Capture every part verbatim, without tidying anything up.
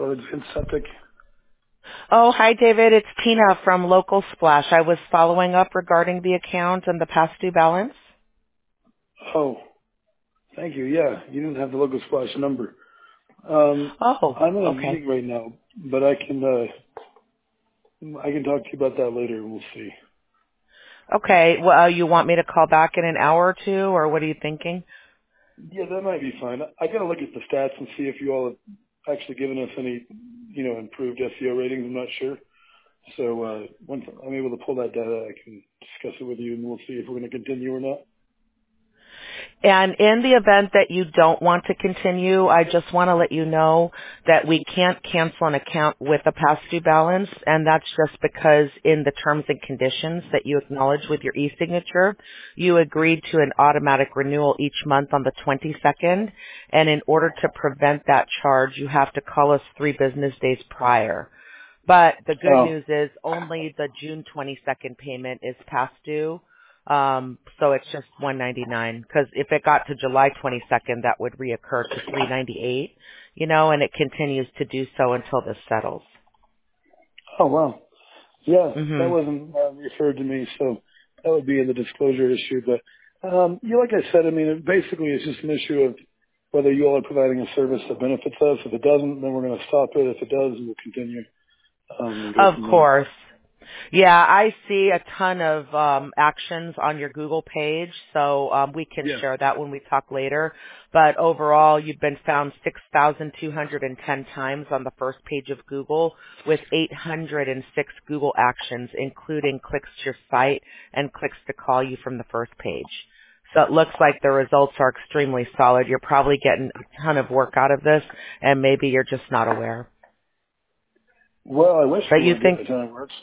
for Advanced Septic. Oh, hi, David. It's Tina from Local Splash. I was following up regarding the account and the past due balance. Oh, thank you. Yeah, you didn't have the Local Splash number. Um, Oh, I'm in a okay. meeting right now, but I can uh, I can talk to you about that later. We'll see. Okay. Well, uh, you want me to call back in an hour or two, or what are you thinking? Yeah, that might be fine. I got to look at the stats and see if you all have actually given us any, you know, improved S E O ratings. I'm not sure. So uh, once I'm able to pull that data, I can discuss it with you, and we'll see if we're going to continue or not. And in the event that you don't want to continue, I just want to let you know that we can't cancel an account with a past due balance, and that's just because in the terms and conditions that you acknowledge with your e-signature, you agreed to an automatic renewal each month on the twenty-second, and in order to prevent that charge, you have to call us three business days prior. But the good Oh, news is only the June twenty-second payment is past due. Um, so it's just one ninety-nine. Because if it got to July twenty-second, that would reoccur to three ninety-eight. You know, and it continues to do so until this settles. oh wow. Yeah, that Mhm. wasn't uh, referred to me, so that would be in the disclosure issue. But um, you, like I said, I mean, it basically it's just an issue of whether you all are providing a service that benefits us. If it doesn't, then we're going to stop it. If it does, we'll continue um, and go Of from there. course. Yeah, I see a ton of um, actions on your Google page, so um, we can Yeah. share that when we talk later. But overall, you've been found six thousand two hundred ten times on the first page of Google with eight hundred six Google actions, including clicks to your site and clicks to call you from the first page. So it looks like the results are extremely solid. You're probably getting a ton of work out of this, and maybe you're just not aware. Well, I wish But we you were getting think, a ton of works,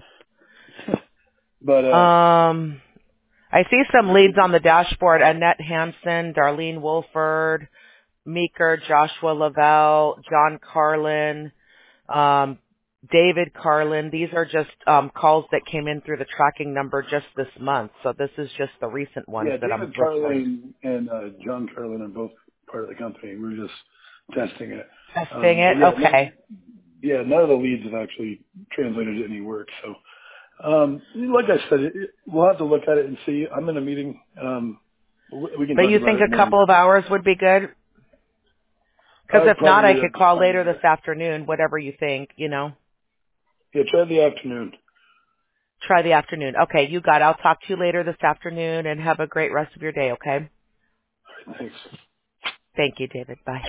but uh, um, I see some leads on the dashboard. Annette Hansen, Darlene Wolford, Meeker, Joshua Lavelle, John Carlin, um, David Carlin. These are just um, calls that came in through the tracking number just this month. So this is just the recent ones yeah, that I'm David listing. Carlin and uh, John Carlin are both part of the company. We're just testing it. Testing Um, but it? yeah, no, Okay. yeah, none of the leads have actually translated to any work. So. Um, like I said, it, it, we'll have to look at it and see. I'm in a meeting. Um, we, we can But talk you about think it a more. couple of hours would be good? Because Uh, if not, I probably, could uh, call later this afternoon, whatever you think, you know. yeah, try the afternoon. Try the afternoon. Okay, you got it. I'll talk to you later this afternoon and have a great rest of your day, okay? Thanks. Thank you, David. Bye.